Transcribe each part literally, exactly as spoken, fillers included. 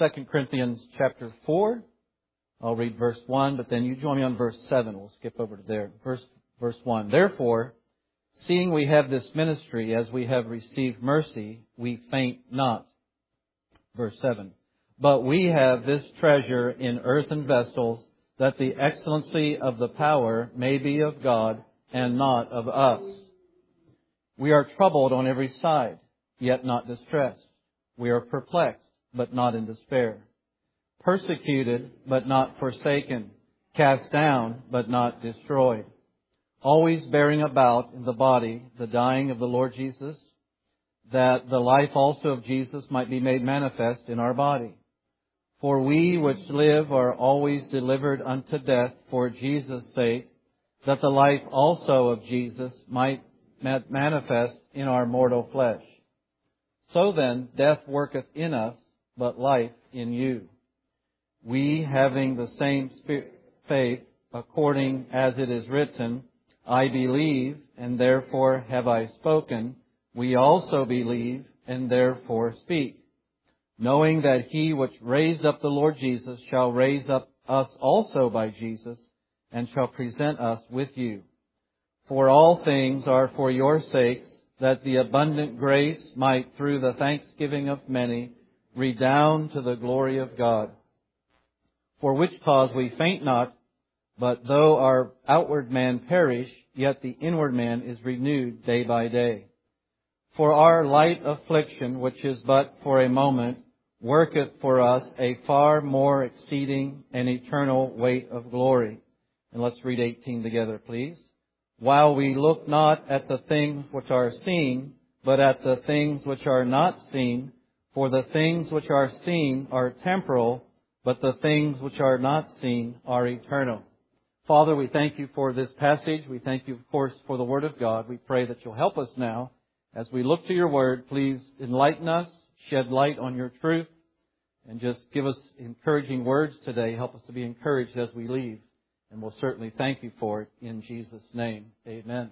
Second Corinthians chapter four. I'll read verse one, but then you join me on verse seven. We'll skip over to there. Verse, verse one. Therefore, seeing we have this ministry, as we have received mercy, we faint not. Verse seven. But we have this treasure in earthen vessels, that the excellency of the power may be of God and not of us. We are troubled on every side, yet not distressed. We are perplexed, but not in despair. Persecuted, but not forsaken. Cast down, but not destroyed. Always bearing about in the body the dying of the Lord Jesus, that the life also of Jesus might be made manifest in our body. For we which live are always delivered unto death for Jesus' sake, that the life also of Jesus might manifest in our mortal flesh. So then, death worketh in us, but life in you. We, having the same spirit, faith, according as it is written, I believe, and therefore have I spoken. We also believe, and therefore speak. Knowing that He which raised up the Lord Jesus shall raise up us also by Jesus, and shall present us with you. For all things are for your sakes, that the abundant grace might, through the thanksgiving of many, redound to the glory of God. For which cause we faint not, but though our outward man perish, yet the inward man is renewed day by day. For our light affliction, which is but for a moment, worketh for us a far more exceeding and eternal weight of glory. And let's read eighteen together, please. While we look not at the things which are seen, but at the things which are not seen, for the things which are seen are temporal, but the things which are not seen are eternal. Father, we thank you for this passage. We thank you, of course, for the Word of God. We pray that you'll help us now. As we look to your Word, please enlighten us, shed light on your truth, and just give us encouraging words today. Help us to be encouraged as we leave. And we'll certainly thank you for it in Jesus' name. Amen.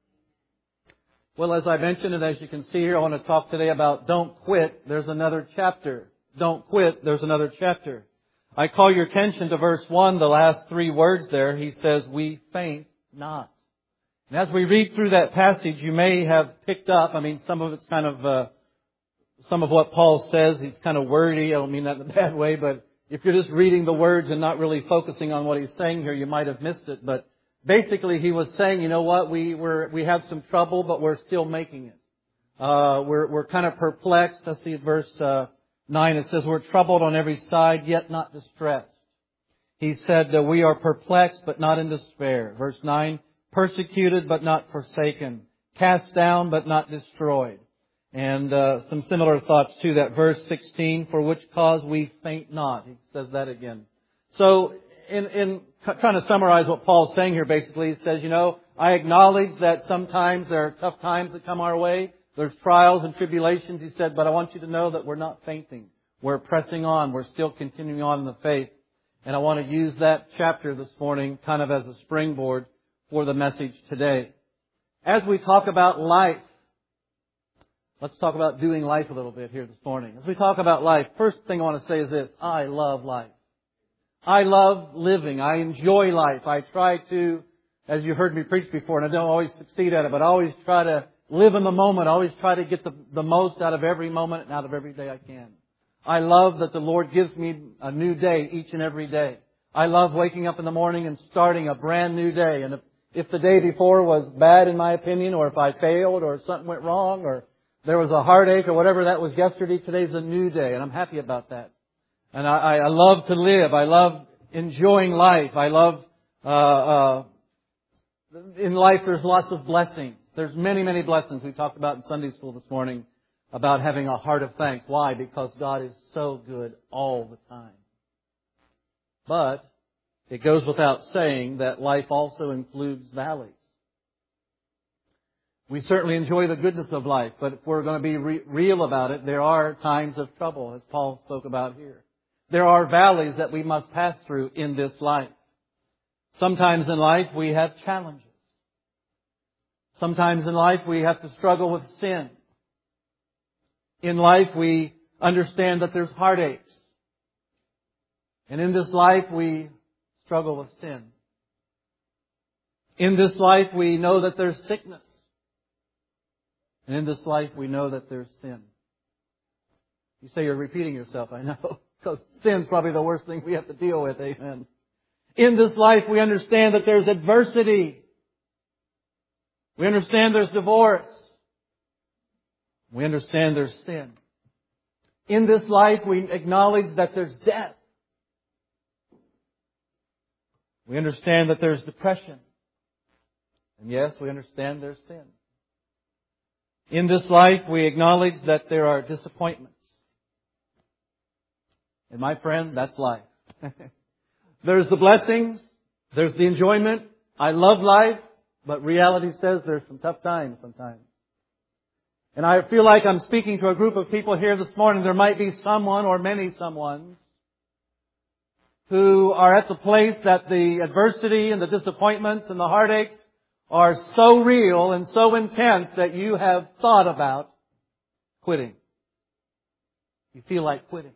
Well, as I mentioned, and as you can see here, I want to talk today about don't quit. There's another chapter. Don't quit. There's another chapter. I call your attention to verse one, the last three words there. He says, we faint not. And as we read through that passage, you may have picked up, I mean, some of it's kind of, uh, some of what Paul says, he's kind of wordy. I don't mean that in a bad way, but if you're just reading the words and not really focusing on what he's saying here, you might have missed it. But basically, he was saying, you know what, we we're, we have some trouble, but we're still making it. Uh, we're we're kind of perplexed. Let's see, verse uh, nine. It says, we're troubled on every side, yet not distressed. He said that we are perplexed, but not in despair. Verse nine, persecuted, but not forsaken. Cast down, but not destroyed. And uh, some similar thoughts to that. Verse sixteen, for which cause we faint not. He says that again. So, in, in trying to summarize what Paul's saying here, basically, he says, you know, I acknowledge that sometimes there are tough times that come our way. There's trials and tribulations, he said, but I want you to know that we're not fainting. We're pressing on. We're still continuing on in the faith. And I want to use that chapter this morning kind of as a springboard for the message today. As we talk about life, let's talk about doing life a little bit here this morning. As we talk about life, first thing I want to say is this. I love life. I love living. I enjoy life. I try to, as you heard me preach before, and I don't always succeed at it, but I always try to live in the moment. I always try to get the, the most out of every moment and out of every day I can. I love that the Lord gives me a new day each and every day. I love waking up in the morning and starting a brand new day. And if, if the day before was bad in my opinion, or if I failed, or something went wrong, or there was a heartache or whatever that was yesterday, today's a new day, and I'm happy about that. And I, I love to live. I love enjoying life. I love, uh, uh, in life there's lots of blessings. There's many, many blessings we talked about in Sunday school this morning about having a heart of thanks. Why? Because God is so good all the time. But it goes without saying that life also includes valleys. We certainly enjoy the goodness of life, but if we're going to be re- real about it, there are times of trouble, as Paul spoke about here. There are valleys that we must pass through in this life. Sometimes in life we have challenges. Sometimes in life we have to struggle with sin. In life we understand that there's heartaches. And in this life we struggle with sin. In this life we know that there's sickness. And in this life we know that there's sin. You say you're repeating yourself, I know. Because sin's probably the worst thing we have to deal with, amen. In this life we understand that there's adversity. We understand there's divorce. We understand there's sin. In this life we acknowledge that there's death. We understand that there's depression. And yes, we understand there's sin. In this life we acknowledge that there are disappointments. And my friend, that's life. There's the blessings. There's the enjoyment. I love life. But reality says there's some tough times sometimes. And I feel like I'm speaking to a group of people here this morning. There might be someone or many someone who are at the place that the adversity and the disappointments and the heartaches are so real and so intense that you have thought about quitting. You feel like quitting.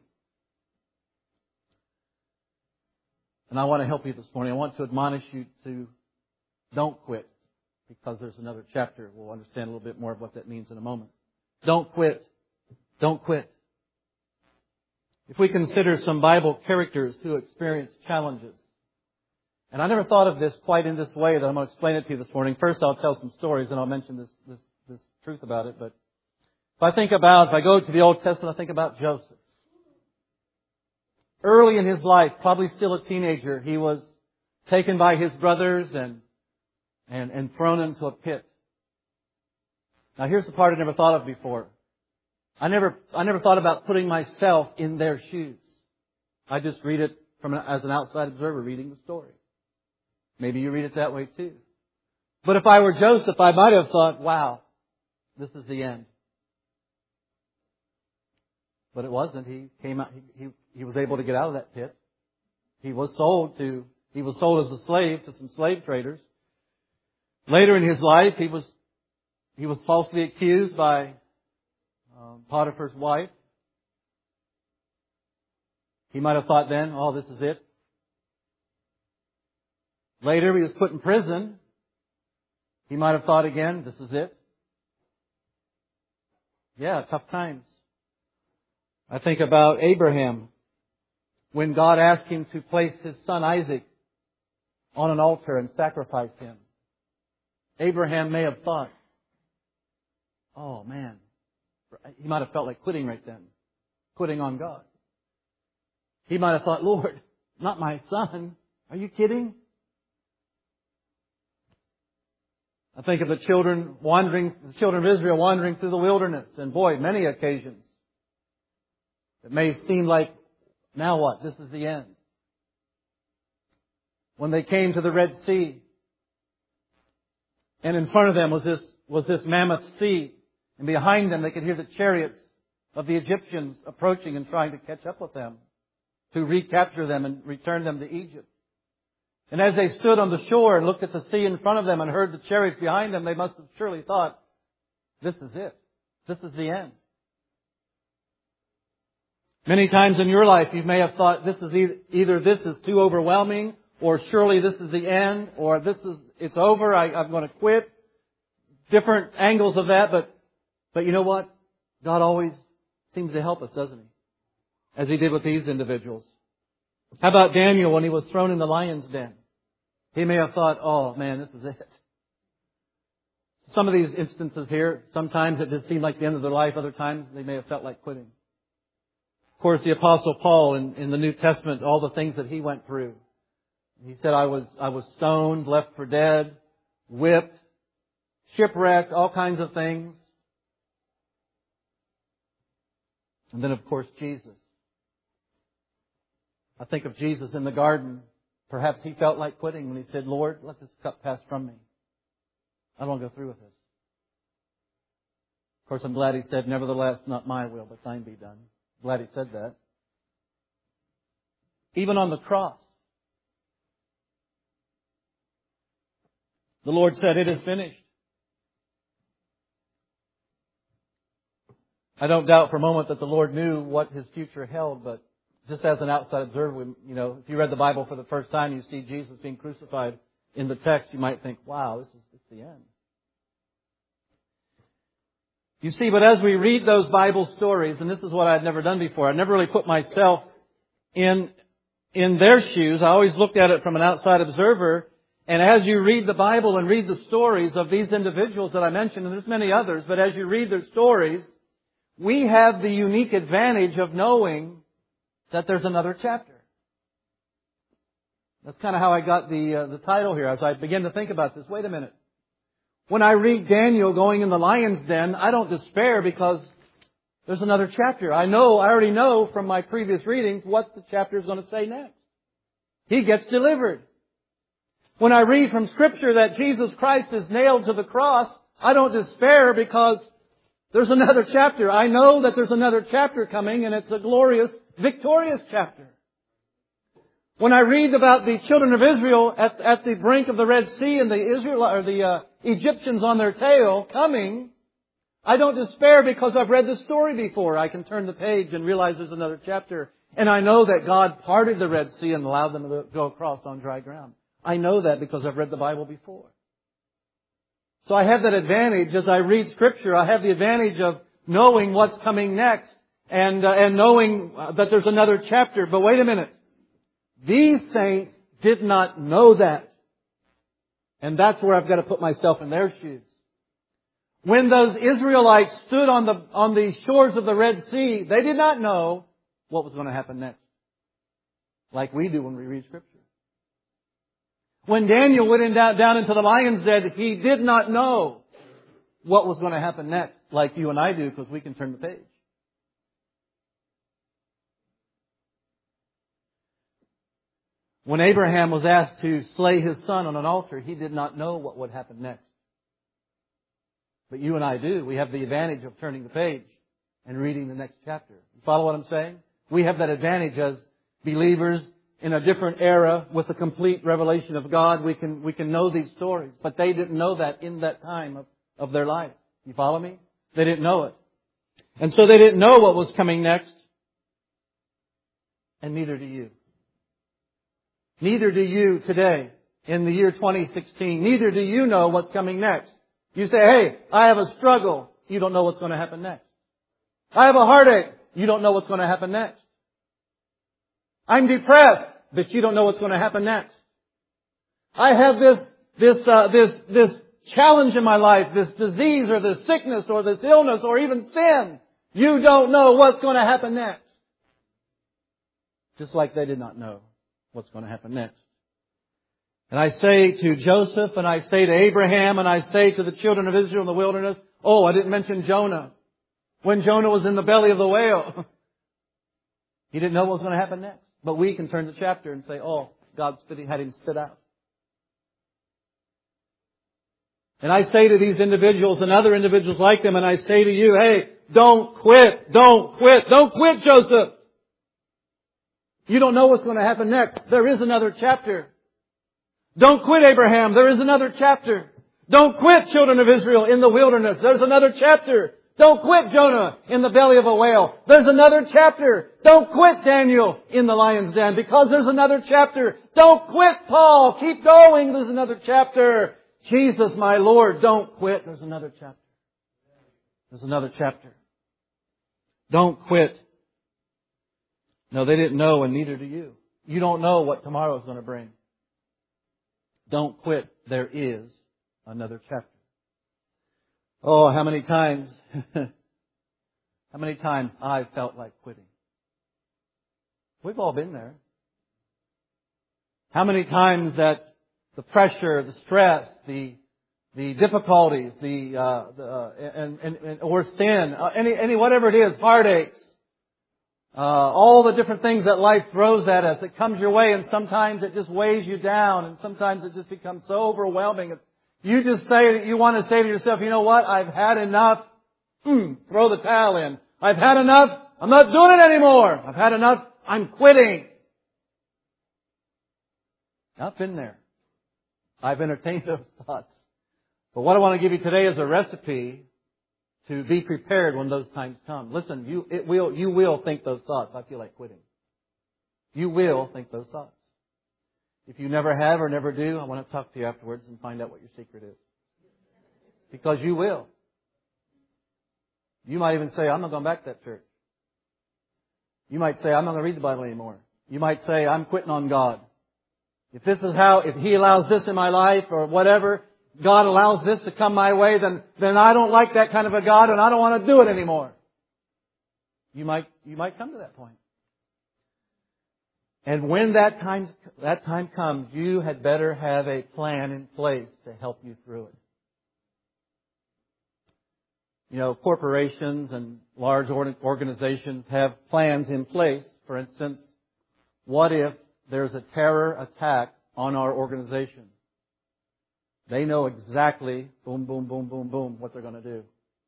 And I want to help you this morning. I want to admonish you to don't quit, because there's another chapter. We'll understand a little bit more of what that means in a moment. Don't quit. Don't quit. If we consider some Bible characters who experienced challenges, and I never thought of this quite in this way that I'm going to explain it to you this morning. First I'll tell some stories and I'll mention this, this, this truth about it. But if I think about, if I go to the Old Testament, I think about Joseph. Early in his life, probably still a teenager, he was taken by his brothers and, and, and thrown into a pit. Now here's the part I never thought of before. I never, I never thought about putting myself in their shoes. I just read it from an, as an outside observer reading the story. Maybe you read it that way too. But if I were Joseph, I might have thought, wow, this is the end. But it wasn't. He came out, he, he, he was able to get out of that pit. He was sold to, he was sold as a slave to some slave traders. Later in his life, he was, he was falsely accused by um, Potiphar's wife. He might have thought then, oh, this is it. Later, he was put in prison. He might have thought again, this is it. Yeah, tough times. I think about Abraham. When God asked him to place his son Isaac on an altar and sacrifice him, Abraham may have thought, oh man, he might have felt like quitting right then. Quitting on God. He might have thought, Lord, not my son. Are you kidding? I think of the children wandering, the children of Israel wandering through the wilderness. And boy, many occasions, it may seem like, now what? This is the end. When they came to the Red Sea, and in front of them was this, was this mammoth sea, and behind them they could hear the chariots of the Egyptians approaching and trying to catch up with them, to recapture them and return them to Egypt. And as they stood on the shore and looked at the sea in front of them and heard the chariots behind them, they must have surely thought, this is it. This is the end. Many times in your life you may have thought this is either, either this is too overwhelming, or surely this is the end, or this is, it's over, I, I'm going to quit. Different angles of that, but, but you know what? God always seems to help us, doesn't He? As He did with these individuals. How about Daniel when he was thrown in the lion's den? He may have thought, oh man, this is it. Some of these instances here, sometimes it just seemed like the end of their life. Other times they may have felt like quitting. Of course, the Apostle Paul in, in the New Testament, all the things that he went through. He said, I was, I was stoned, left for dead, whipped, shipwrecked, all kinds of things. And then of course Jesus. I think of Jesus in the garden. Perhaps He felt like quitting when He said, Lord, let this cup pass from me. I don't want to go through with this. Of course, I'm glad He said, nevertheless, not my will, but thine be done. I'm glad He said that. Even on the cross, the Lord said, it is finished. I don't doubt for a moment that the Lord knew what His future held, but just as an outside observer, we, you know, if you read the Bible for the first time, you see Jesus being crucified in the text, you might think, wow, this is it's the end. You see, but as we read those Bible stories, and this is what I'd never done before, I never really put myself in, in their shoes. I always looked at it from an outside observer. And as you read the Bible and read the stories of these individuals that I mentioned, and there's many others, but as you read their stories, we have the unique advantage of knowing that there's another chapter. That's kind of how I got the uh, the title here. As I begin to think about this, wait a minute. When I read Daniel going in the lion's den, I don't despair because there's another chapter. I know, I already know from my previous readings what the chapter is going to say next. He gets delivered. When I read from Scripture that Jesus Christ is nailed to the cross, I don't despair because there's another chapter. I know that there's another chapter coming, and it's a glorious, victorious chapter. When I read about the children of Israel at, at the brink of the Red Sea and the Israel or the uh, Egyptians on their tail coming, I don't despair because I've read the story before. I can turn the page and realize there's another chapter. And I know that God parted the Red Sea and allowed them to go across on dry ground. I know that because I've read the Bible before. So I have that advantage as I read Scripture. I have the advantage of knowing what's coming next and, uh, and knowing that there's another chapter. But wait a minute. These saints did not know that. And that's where I've got to put myself in their shoes. When those Israelites stood on the, on the shores of the Red Sea, they did not know what was going to happen next. Like we do when we read Scripture. When Daniel went in down, down into the lion's den, he did not know what was going to happen next, like you and I do, because we can turn the page. When Abraham was asked to slay his son on an altar, he did not know what would happen next. But you and I do. We have the advantage of turning the page and reading the next chapter. You follow what I'm saying? We have that advantage as believers in a different era with the complete revelation of God. We can, we can know these stories. But they didn't know that in that time of, of their life. You follow me? They didn't know it. And so they didn't know what was coming next. And neither do you. Neither do you today in the year twenty sixteen. Neither do you know what's coming next. You say, hey, I have a struggle. You don't know what's going to happen next. I have a heartache. You don't know what's going to happen next. I'm depressed, but you don't know what's going to happen next. I have this, this, uh, this, this challenge in my life, this disease or this sickness or this illness or even sin. You don't know what's going to happen next. Just like they did not know what's going to happen next. And I say to Joseph, and I say to Abraham, and I say to the children of Israel in the wilderness, oh, I didn't mention Jonah. When Jonah was in the belly of the whale, he didn't know what was going to happen next. But we can turn the chapter and say, oh, God had him spit out. And I say to these individuals and other individuals like them, and I say to you, hey, don't quit, don't quit, don't quit, Joseph. You don't know what's going to happen next. There is another chapter. Don't quit, Abraham. There is another chapter. Don't quit, children of Israel, in the wilderness. There's another chapter. Don't quit, Jonah, in the belly of a whale. There's another chapter. Don't quit, Daniel, in the lion's den, because there's another chapter. Don't quit, Paul. Keep going. There's another chapter. Jesus, my Lord, don't quit. There's another chapter. There's another chapter. Don't quit. No, they didn't know, and neither do you. You don't know what tomorrow is going to bring. Don't quit. There is another chapter. Oh, how many times, how many times I felt like quitting. We've all been there. How many times that the pressure, the stress, the the difficulties, the, uh, the uh, and, and, and or sin, uh, any any whatever it is, heartaches, uh, all the different things that life throws at us, it comes your way, and sometimes it just weighs you down, and sometimes it just becomes so overwhelming. You just say, you want to say to yourself, you know what? I've had enough. Hmm, throw the towel in. I've had enough. I'm not doing it anymore. I've had enough. I'm quitting. I've been there. I've entertained those thoughts. But what I want to give you today is a recipe to be prepared when those times come. Listen, you it will you will think those thoughts. I feel like quitting. You will think those thoughts. If you never have or never do, I want to talk to you afterwards and find out what your secret is. Because you will. You might even say, I'm not going back to that church. You might say, I'm not going to read the Bible anymore. You might say, I'm quitting on God. If this is how, if He allows this in my life or whatever, God allows this to come my way, then, then I don't like that kind of a God and I don't want to do it anymore. You might, you might come to that point. And when that time, that time comes, you had better have a plan in place to help you through it. You know, corporations and large organizations have plans in place. For instance, what if there's a terror attack on our organization? They know exactly, boom, boom, boom, boom, boom, what they're going to do.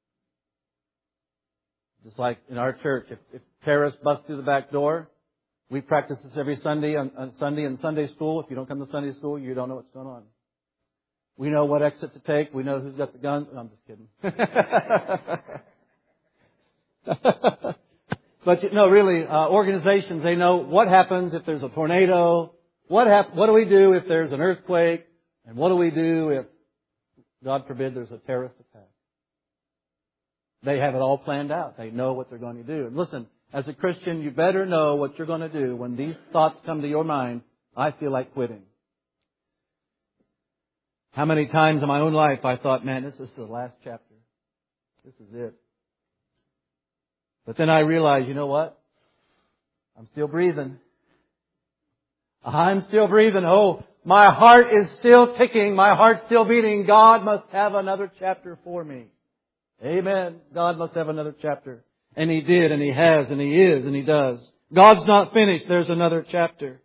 Just like in our church, if, if terrorists bust through the back door, we practice this every Sunday on, on Sunday in Sunday school. If you don't come to Sunday school, you don't know what's going on. We know what exit to take. We know who's got the guns. No, I'm just kidding. But, you know, really, uh, organizations, they know what happens if there's a tornado. What hap- What do we do if there's an earthquake? And what do we do if, God forbid, there's a terrorist attack? They have it all planned out. They know what they're going to do. And listen, as a Christian, you better know what you're going to do when these thoughts come to your mind. I feel like quitting. How many times in my own life I thought, man, this is the last chapter. This is it. But then I realized, you know what? I'm still breathing. I'm still breathing. Oh, my heart is still ticking. My heart's still beating. God must have another chapter for me. Amen. God must have another chapter. And He did, and He has, and He is, and He does. God's not finished. There's another chapter.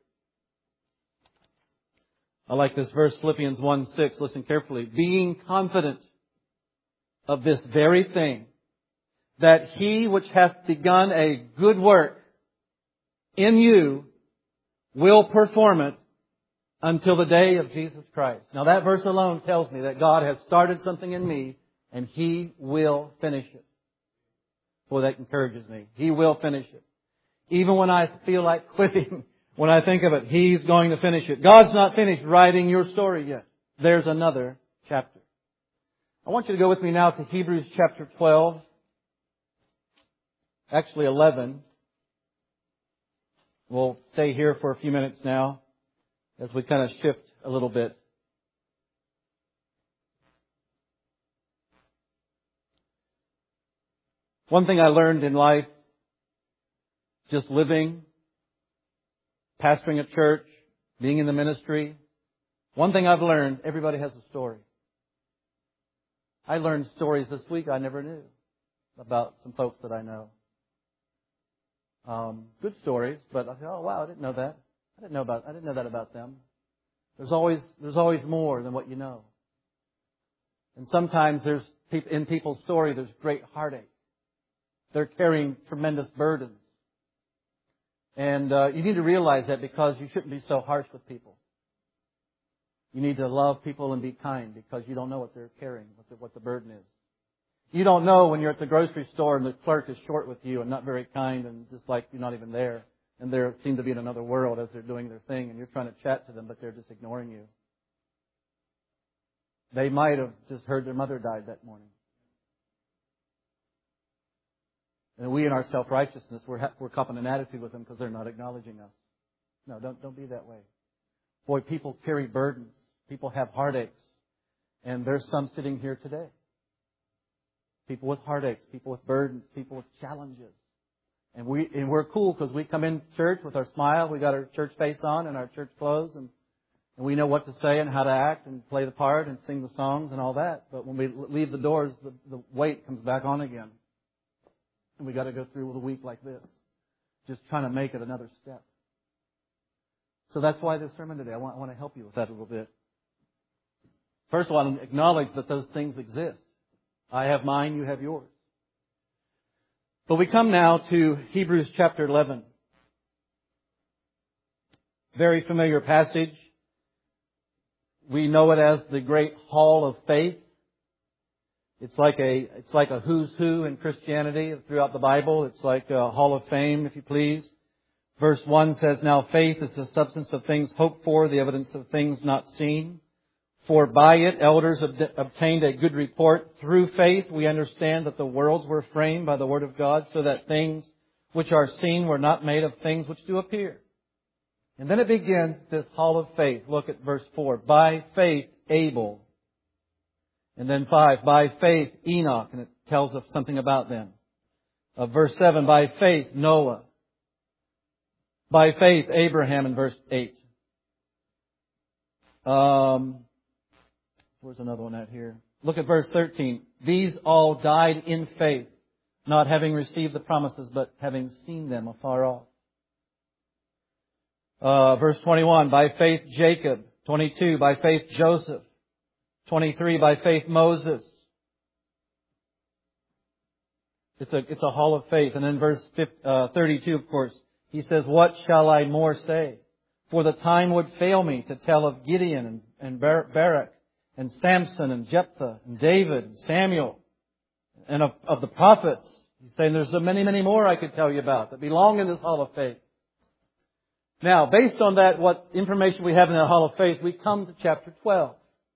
I like this verse, Philippians one six. Listen carefully. Being confident of this very thing, that He which hath begun a good work in you will perform it until the day of Jesus Christ. Now that verse alone tells me that God has started something in me and He will finish it. Boy, that encourages me. He will finish it. Even when I feel like quitting, when I think of it, He's going to finish it. God's not finished writing your story yet. There's another chapter. I want you to go with me now to Hebrews chapter twelve. Actually eleven. We'll stay here for a few minutes now as we kind of shift a little bit. One thing I learned in life, just living, pastoring a church, being in the ministry, one thing I've learned, everybody has a story. I learned stories this week I never knew about some folks that I know. Um, good stories, but I thought, oh wow, I didn't know that. I didn't know about. I didn't know that about them. There's always there's always more than what you know. And sometimes there's in people's story there's great heartache. They're carrying tremendous burdens, and uh, you need to realize that because you shouldn't be so harsh with people. You need to love people and be kind because you don't know what they're carrying, what the, what the burden is. You don't know when you're at the grocery store and the clerk is short with you and not very kind and just like you're not even there. And they seem to be in another world as they're doing their thing and you're trying to chat to them, but they're just ignoring you. They might have just heard their mother died that morning. And we in our self-righteousness, we're, ha- we're copping an attitude with them because they're not acknowledging us. No, don't, don't be that way. Boy, people carry burdens. People have heartaches. And there's some sitting here today. People with heartaches, people with burdens, people with challenges. And, we, and we're cool because we come in church with our smile. We got our church face on and our church clothes. And, and we know what to say and how to act and play the part and sing the songs and all that. But when we leave the doors, the, the weight comes back on again. And we got to go through a week like this. Just trying to make it another step. So that's why this sermon today, I want, I want to help you with that a little bit. First of all, I want to acknowledge that those things exist. I have mine, you have yours. But we come now to Hebrews chapter eleven. Very familiar passage. We know it as the great hall of faith. It's like a, it's like a who's who in Christianity throughout the Bible. It's like a hall of fame, if you please, Verse one says, now faith is the substance of things hoped for, the evidence of things not seen. For by it elders ob- obtained a good report. Through faith we understand that the worlds were framed by the Word of God, so that things which are seen were not made of things which do appear. And then it begins this hall of faith. Look at verse four. By faith Abel. And then five. By faith Enoch. And it tells us something about them. Uh, verse seven. By faith Noah. By faith Abraham in verse eight. Um, where's another one at here? Look at verse thirteen. These all died in faith, not having received the promises, but having seen them afar off. Uh, verse twenty-one, by faith Jacob. twenty-two, by faith Joseph. twenty-three, by faith Moses. It's a, it's a hall of faith. And then verse thirty-two, of course, he says, what shall I more say? For the time would fail me to tell of Gideon and, and Barak and Samson and Jephthah and David and Samuel and of, of the prophets. He's saying there's so many, many more I could tell you about that belong in this hall of faith. Now, based on that, what information we have in that hall of faith, we come to chapter twelve.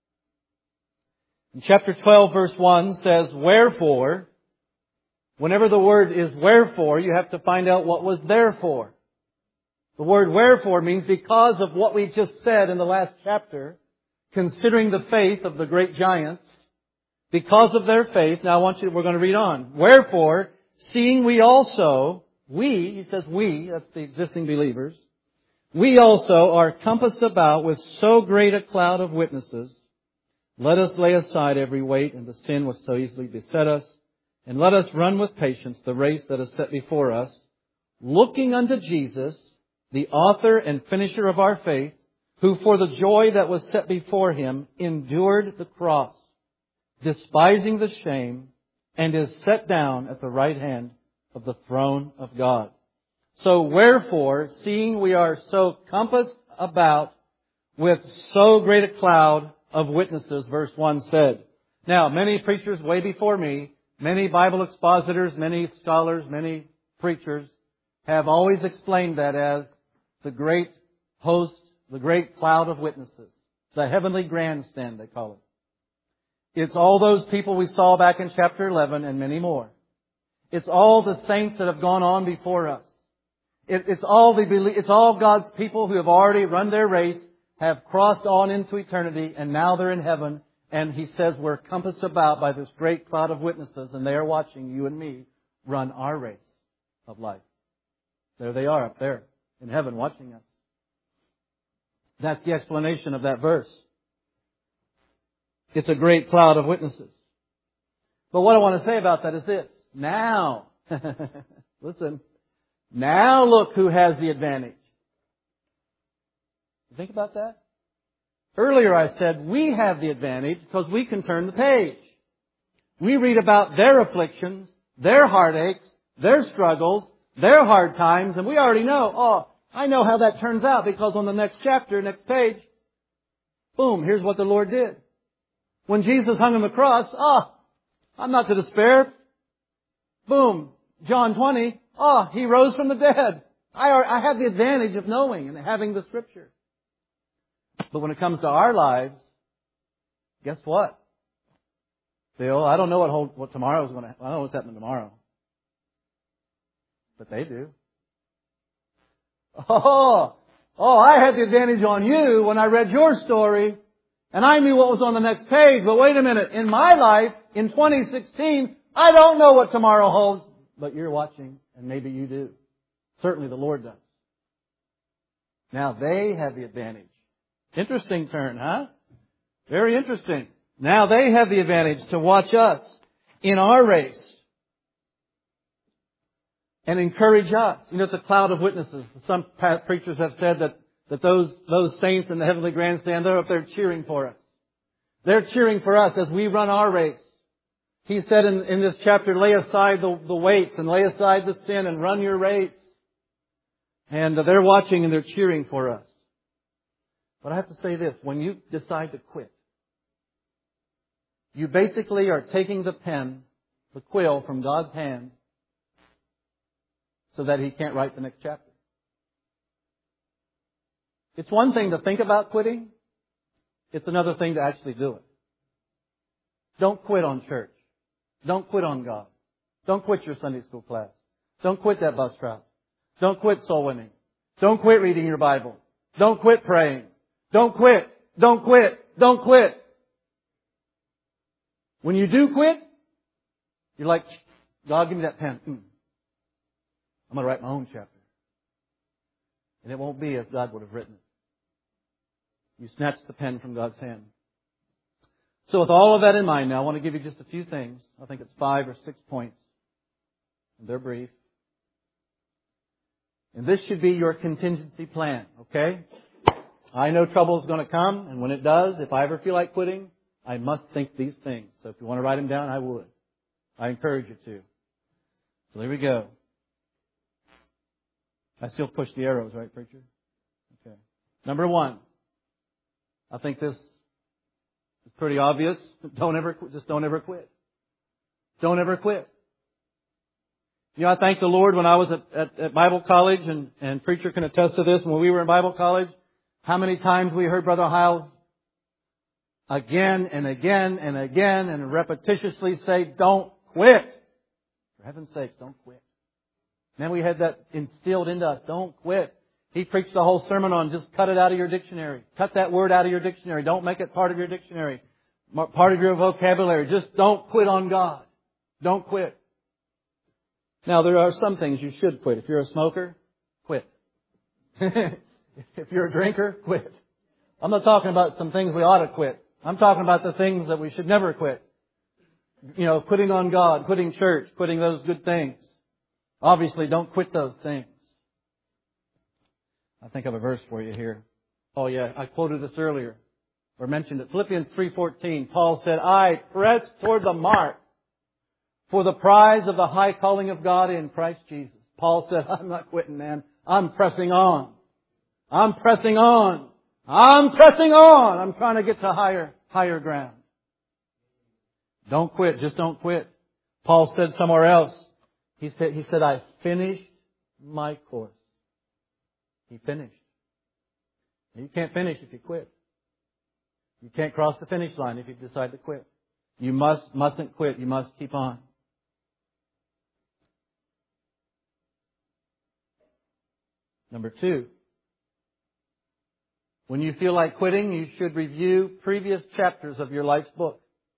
And chapter twelve, verse one says, wherefore, whenever the word is wherefore, you have to find out what was therefore. The word wherefore means because of what we just said in the last chapter, considering the faith of the great giants, because of their faith. Now I want you, we're going to read on. Wherefore, seeing we also, we, he says we, that's the existing believers, we also are compassed about with so great a cloud of witnesses. Let us lay aside every weight and the sin which so easily beset us, and let us run with patience the race that is set before us, looking unto Jesus, the author and finisher of our faith, who for the joy that was set before Him endured the cross, despising the shame, and is set down at the right hand of the throne of God. So wherefore, seeing we are so compassed about with so great a cloud of witnesses, verse one said. Now, many preachers way before me, many Bible expositors, many scholars, many preachers have always explained that as the great host, the great cloud of witnesses. The heavenly grandstand, they call it. It's all those people we saw back in chapter eleven and many more. It's all the saints that have gone on before us. It, it's all the, it's all God's people who have already run their race, have crossed on into eternity, and now they're in heaven. And He says we're compassed about by this great cloud of witnesses, and they are watching you and me run our race of life. There they are up there in heaven watching us. That's the explanation of that verse. It's a great cloud of witnesses. But what I want to say about that is this. Now, listen, now look who has the advantage. You think about that? Earlier I said we have the advantage because we can turn the page. We read about their afflictions, their heartaches, their struggles, their hard times, and we already know, oh, I know how that turns out because on the next chapter, next page, boom, here's what the Lord did. When Jesus hung on the cross, oh, I'm not to despair. Boom, John twenty, oh, He rose from the dead. I, are, I have the advantage of knowing and having the Scripture. But when it comes to our lives, guess what? Bill, I don't know what whole, what tomorrow is going to happen. I don't know what's happening tomorrow. But they do. Oh, oh, I had the advantage on you when I read your story and I knew what was on the next page. But wait a minute. In my life, in twenty sixteen, I don't know what tomorrow holds. But you're watching and maybe you do. Certainly the Lord does. Now they have the advantage. Interesting turn, huh? Very interesting. Now they have the advantage to watch us in our race and encourage us. You know, it's a cloud of witnesses. Some preachers have said that, that those, those saints in the heavenly grandstand, they're up there cheering for us. They're cheering for us as we run our race. He said in, in this chapter, lay aside the, the weights and lay aside the sin and run your race. And they're watching and they're cheering for us. But I have to say this, when you decide to quit, you basically are taking the pen, the quill from God's hand so that He can't write the next chapter. It's one thing to think about quitting. It's another thing to actually do it. Don't quit on church. Don't quit on God. Don't quit your Sunday school class. Don't quit that bus route. Don't quit soul winning. Don't quit reading your Bible. Don't quit praying. Don't quit. Don't quit. Don't quit. When you do quit, you're like, God, give me that pen. Mm. I'm going to write my own chapter. And it won't be as God would have written it. You snatch the pen from God's hand. So with all of that in mind now, I want to give you just a few things. I think it's five or six points. And they're brief. And this should be your contingency plan, okay? I know trouble is going to come, and when it does, if I ever feel like quitting, I must think these things. So if you want to write them down, I would. I encourage you to. So there we go. I still push the arrows, right, preacher? Okay. Number one. I think this is pretty obvious. Don't ever, just don't ever quit. Don't ever quit. You know, I thank the Lord when I was at, at, at Bible college, and, and preacher can attest to this, when we were in Bible college, how many times we heard Brother Hiles again and again and again and repetitiously say, don't quit. For heaven's sake, don't quit. Man, we had that instilled into us. Don't quit. He preached the whole sermon on just cut it out of your dictionary. Cut that word out of your dictionary. Don't make it part of your dictionary. Part of your vocabulary. Just don't quit on God. Don't quit. Now, there are some things you should quit. If you're a smoker, quit. If you're a drinker, quit. I'm not talking about some things we ought to quit. I'm talking about the things that we should never quit. You know, quitting on God, quitting church, quitting those good things. Obviously, don't quit those things. I think I have a verse for you here. Oh yeah, I quoted this earlier, or mentioned it. Philippians three fourteen. Paul said, I press toward the mark for the prize of the high calling of God in Christ Jesus. Paul said, I'm not quitting, man. I'm pressing on. I'm pressing on. I'm pressing on. I'm trying to get to higher, higher ground. Don't quit. Just don't quit. Paul said somewhere else, he said, he said, I finished my course. He finished. You can't finish if you quit. You can't cross the finish line if you decide to quit. You must, mustn't quit. You must keep on. Number two. When you feel like quitting, you should review previous chapters of your life's book.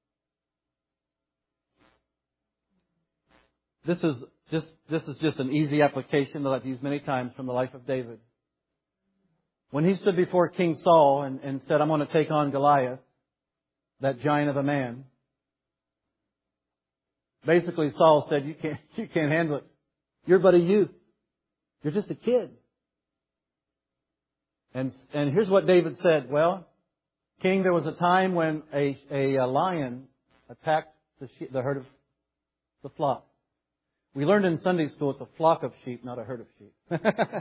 This is just, this is just an easy application that I've used many times from the life of David. When he stood before King Saul and, and said, I'm going to take on Goliath, that giant of a man. Basically, Saul said, you can't, you can't handle it. You're but a youth. You're just a kid. And, and here's what David said. Well, King, there was a time when a, a, a lion attacked the, sheep, the herd of the flock. We learned in Sunday school it's a flock of sheep, not a herd of sheep.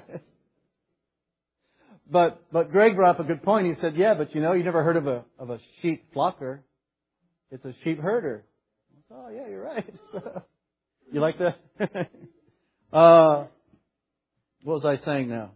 But but Greg brought up a good point. He said, yeah, but you know, you never heard of a of a sheep flocker. It's a sheep herder. Oh, yeah, you're right. You like that? uh, what was I saying now?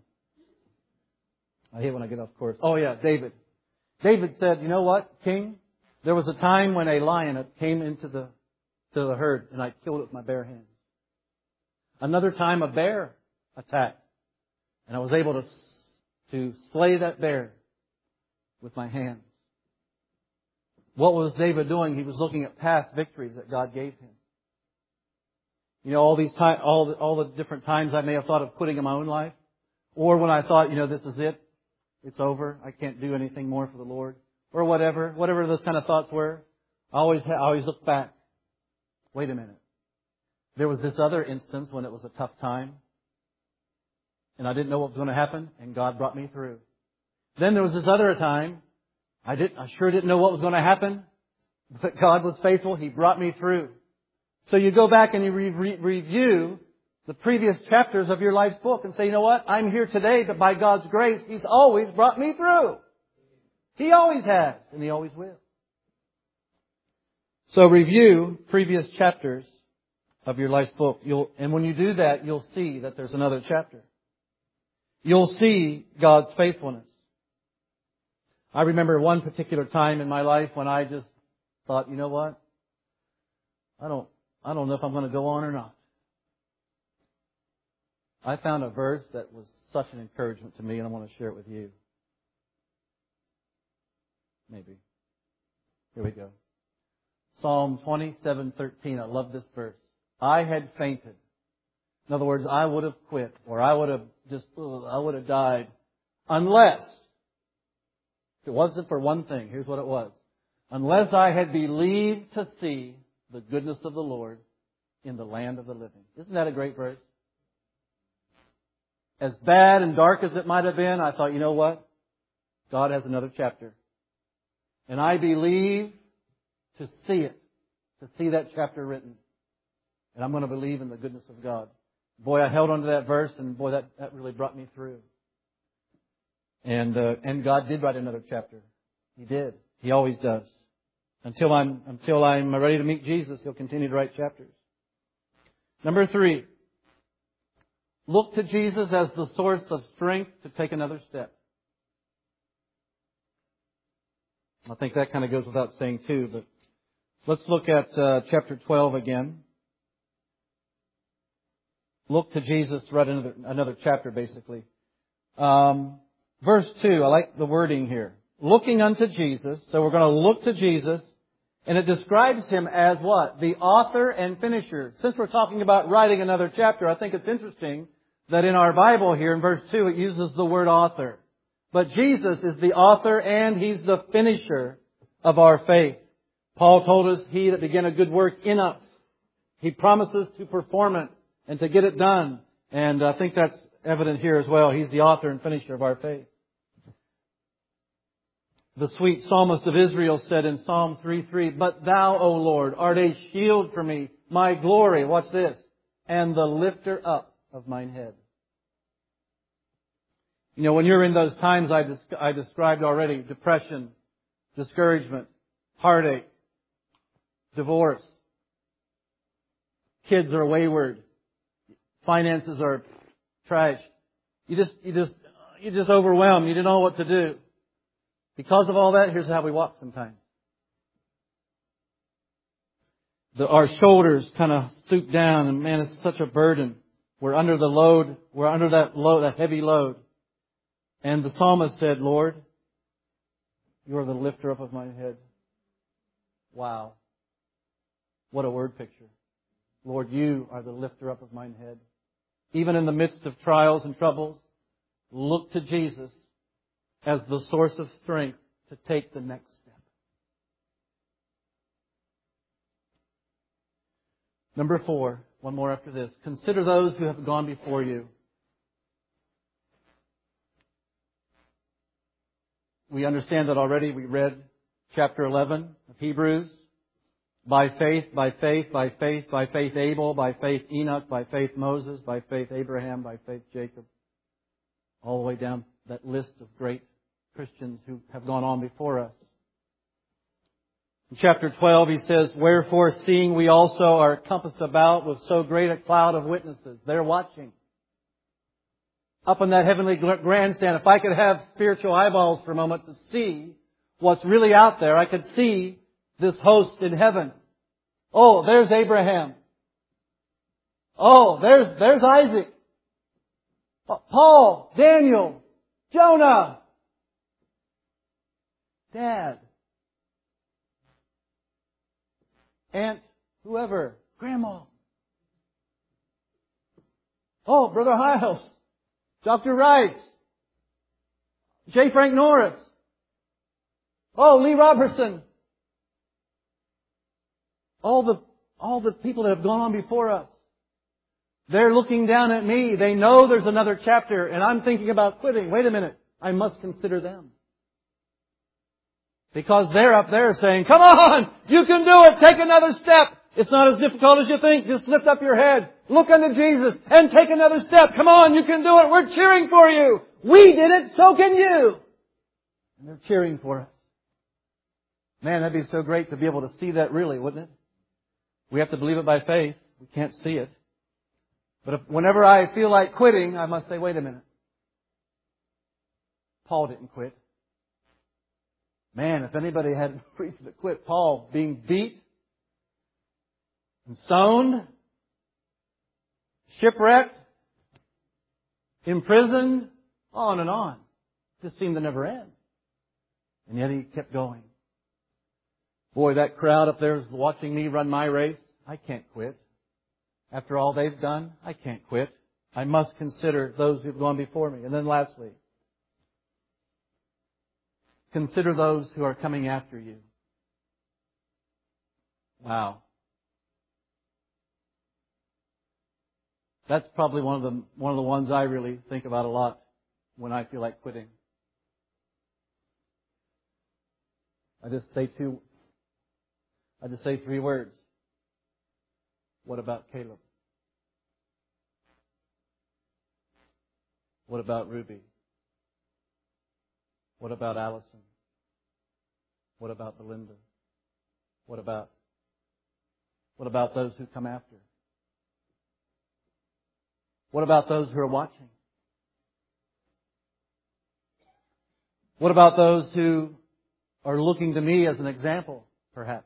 I hate when I get off course. Oh, yeah, David. David said, you know what, King? There was a time when a lion came into the to the herd, and I killed it with my bare hands. Another time, a bear attacked, and I was able to to slay that bear with my hands. What was David doing? He was looking at past victories that God gave him. You know, all these time, all the, all the different times I may have thought of quitting in my own life, or when I thought, you know, this is it, it's over, I can't do anything more for the Lord, or whatever, whatever those kind of thoughts were. I always, I always look back. Wait a minute. There was this other instance when it was a tough time, and I didn't know what was going to happen, and God brought me through. Then there was this other time, I didn't, I sure didn't know what was going to happen, but God was faithful. He brought me through. So you go back and you re- re- review the previous chapters of your life's book and say, you know what? I'm here today, but by God's grace, He's always brought me through. He always has, and He always will. So review previous chapters of your life's book. You'll, and when you do that, you'll see that there's another chapter. You'll see God's faithfulness. I remember one particular time in my life when I just thought, you know what? I don't, I don't know if I'm going to go on or not. I found a verse that was such an encouragement to me, and I want to share it with you. Maybe. Here we go. Psalm twenty-seven thirteen. I love this verse. I had fainted. In other words, I would have quit, or I would have just, I would have died, unless, if it wasn't for one thing, here's what it was. Unless I had believed to see the goodness of the Lord in the land of the living. Isn't that a great verse? As bad and dark as it might have been, I thought, you know what? God has another chapter. And I believe to see it, to see that chapter written. And I'm going to believe in the goodness of God. Boy, I held on to that verse, and boy, that, that really brought me through. And uh, and God did write another chapter. He did. He always does. Until I'm until I'm ready to meet Jesus, He'll continue to write chapters. Number three. Look to Jesus as the source of strength to take another step. I think that kind of goes without saying too, but let's look at uh, chapter twelve again. Look to Jesus, read another, another chapter basically. Um, verse two, I like the wording here. Looking unto Jesus. So we're going to look to Jesus. And it describes Him as what? The author and finisher. Since we're talking about writing another chapter, I think it's interesting that in our Bible here in verse two it uses the word author. But Jesus is the author and He's the finisher of our faith. Paul told us He that began a good work in us, He promises to perform it and to get it done. And I think that's evident here as well. He's the author and finisher of our faith. The sweet psalmist of Israel said in Psalm three three, But Thou, O Lord, art a shield for me, my glory, watch this, and the lifter up of mine head. You know, when you're in those times I, des- I described already, depression, discouragement, heartache, divorce, kids are wayward, finances are trashed. You just, you just, you're just overwhelmed. You don't know what to do. Because of all that, here's how we walk sometimes. The, our shoulders kind of stoop down, and man, it's such a burden. We're under the load. We're under that load, that heavy load. And the psalmist said, Lord, You are the lifter up of my head. Wow. What a word picture. Lord, You are the lifter up of mine head. Even in the midst of trials and troubles, look to Jesus as the source of strength to take the next step. Number four, one more after this. Consider those who have gone before you. We understand that already. We read chapter eleven of Hebrews. By faith, by faith, by faith, by faith Abel, by faith Enoch, by faith Moses, by faith Abraham, by faith Jacob. All the way down that list of great Christians who have gone on before us. In chapter twelve, he says, Wherefore, seeing we also are compassed about with so great a cloud of witnesses. They're watching. Up in that heavenly grandstand, if I could have spiritual eyeballs for a moment to see what's really out there, I could see this host in heaven. Oh, there's Abraham. Oh, there's, there's Isaac. Paul, Daniel, Jonah, Dad, Aunt, whoever, Grandma. Oh, Brother Hiles, Doctor Rice, J. Frank Norris. Oh, Lee Robertson. All the, all the people that have gone on before us. They're looking down at me. They know there's another chapter, and I'm thinking about quitting. Wait a minute. I must consider them. Because they're up there saying, come on! You can do it! Take another step! It's not as difficult as you think. Just lift up your head. Look unto Jesus and take another step. Come on, you can do it. We're cheering for you. We did it, so can you. And they're cheering for us. Man, that'd be so great to be able to see that really, wouldn't it? We have to believe it by faith. We can't see it. But if, whenever I feel like quitting, I must say, wait a minute. Paul didn't quit. Man, if anybody had reason to quit, Paul being beat and stoned, shipwrecked, imprisoned, on and on. It just seemed to never end. And yet he kept going. Boy, that crowd up there is watching me run my race. I can't quit. After all they've done, I can't quit. I must consider those who've gone before me. And then lastly, consider those who are coming after you. Wow. That's probably one of the one of the ones I really think about a lot when I feel like quitting. I just say two I just say three words. What about Caleb? What about Ruby? What about Allison? What about Belinda? What about what about those who come after? What about those who are watching? What about those who are looking to me as an example, perhaps?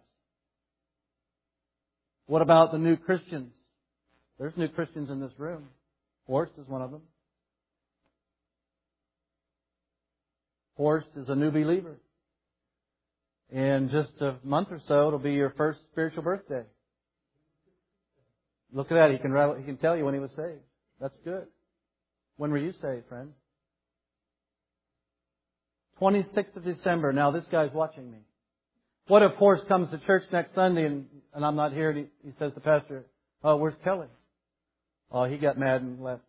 What about the new Christians? There's new Christians in this room. Horst is one of them. Horst is a new believer. In just a month or so, it'll be your first spiritual birthday. Look at that. He can, he can tell you when he was saved. That's good. When were you saved, friend? twenty-sixth of December. Now this guy's watching me. What if Horst comes to church next Sunday and, and I'm not here and he, he says to the pastor, oh, where's Kelly? Oh, he got mad and left.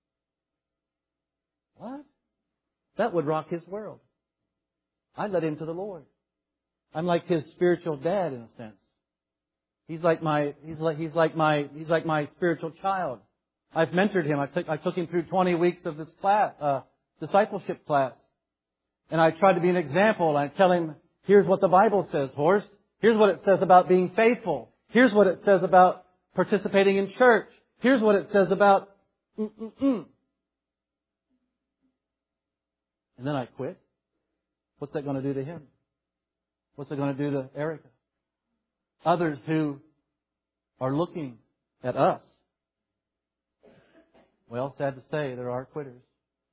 What? That would rock his world. I led him to the Lord. I'm like his spiritual dad in a sense. He's like my, he's like, he's like my, he's like my spiritual child. I've mentored him. I took, I took him through twenty weeks of this class, uh, discipleship class. And I tried to be an example. I tell him, here's what the Bible says, Horst. Here's what it says about being faithful. Here's what it says about participating in church. Here's what it says about mm-mm-mm. And then I quit. What's that going to do to him? What's it going to do to Erica? Others who are looking at us. Well, sad to say, there are quitters.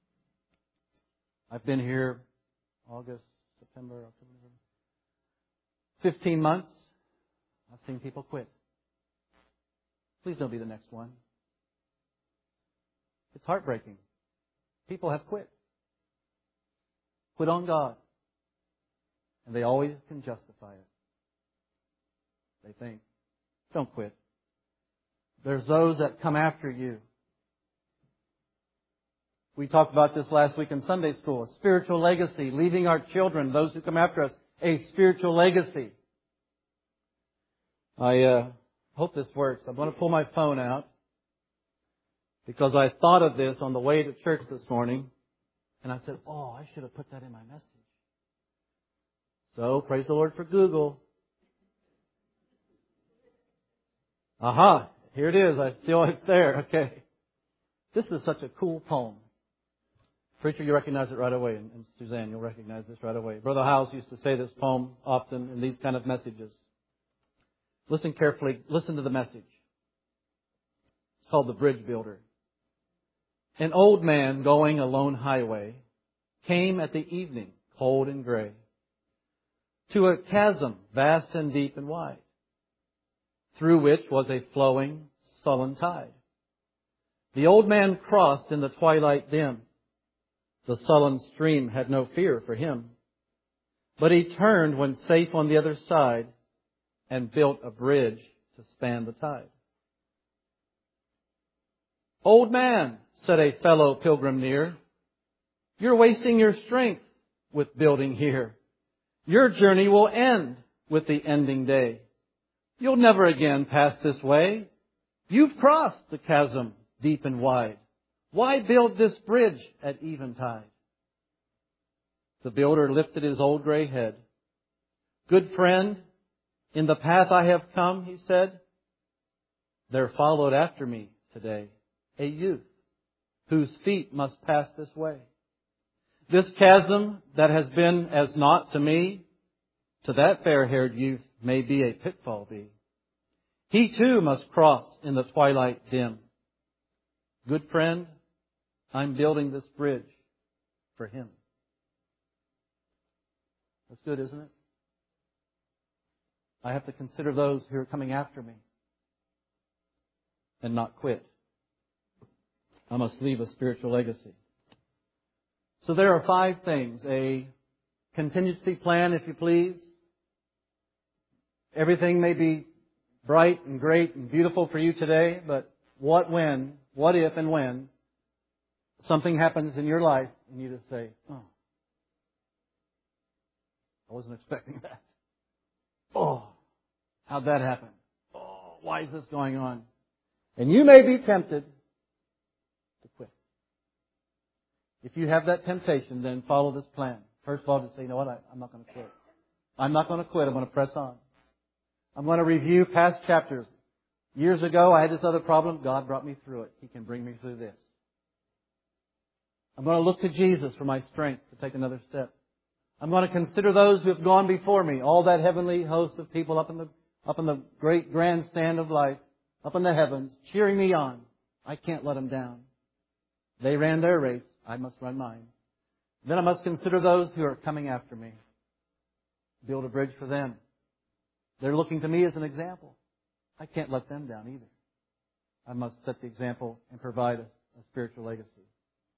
I've been here August, September, October, fifteen months. I've seen people quit. Please don't be the next one. It's heartbreaking. People have quit. Quit on God. And they always can justify it. They think, don't quit. There's those that come after you. We talked about this last week in Sunday school. A spiritual legacy. Leaving our children, those who come after us, a spiritual legacy. I uh, hope this works. I'm going to pull my phone out because I thought of this on the way to church this morning. And I said, oh, I should have put that in my message. So, praise the Lord for Google. Aha, here it is. I feel it's there. Okay. This is such a cool poem. Preacher, you recognize it right away. And, and Suzanne, you'll recognize this right away. Brother Howes used to say this poem often in these kind of messages. Listen carefully. Listen to the message. It's called The Bridge Builder. An old man going a lone highway came at the evening, cold and gray, to a chasm vast and deep and wide, through which was a flowing, sullen tide. The old man crossed in the twilight dim. The sullen stream had no fear for him. But he turned when safe on the other side and built a bridge to span the tide. Old man, said a fellow pilgrim near, you're wasting your strength with building here. Your journey will end with the ending day. You'll never again pass this way. You've crossed the chasm deep and wide. Why build this bridge at eventide? The builder lifted his old gray head. Good friend, in the path I have come, he said, there followed after me today a youth whose feet must pass this way. This chasm that has been as naught to me to that fair-haired youth may be a pitfall be. He too must cross in the twilight dim. Good friend, I'm building this bridge for him. That's good, isn't it? I have to consider those who are coming after me and not quit. I must leave a spiritual legacy. So there are five things. A contingency plan, if you please. Everything may be bright and great and beautiful for you today, but what when, what if and when something happens in your life and you just say, oh, I wasn't expecting that. Oh, how'd that happen? Oh, why is this going on? And you may be tempted to quit. If you have that temptation, then follow this plan. First of all, just say, you know what, I, I'm not going to quit. I'm not going to quit. I'm going to press on. I'm going to review past chapters. Years ago, I had this other problem. God brought me through it. He can bring me through this. I'm going to look to Jesus for my strength to take another step. I'm going to consider those who have gone before me, all that heavenly host of people up in the up in the great grandstand of life, up in the heavens, cheering me on. I can't let them down. They ran their race. I must run mine. Then I must consider those who are coming after me. Build a bridge for them. They're looking to me as an example. I can't let them down either. I must set the example and provide a, a spiritual legacy.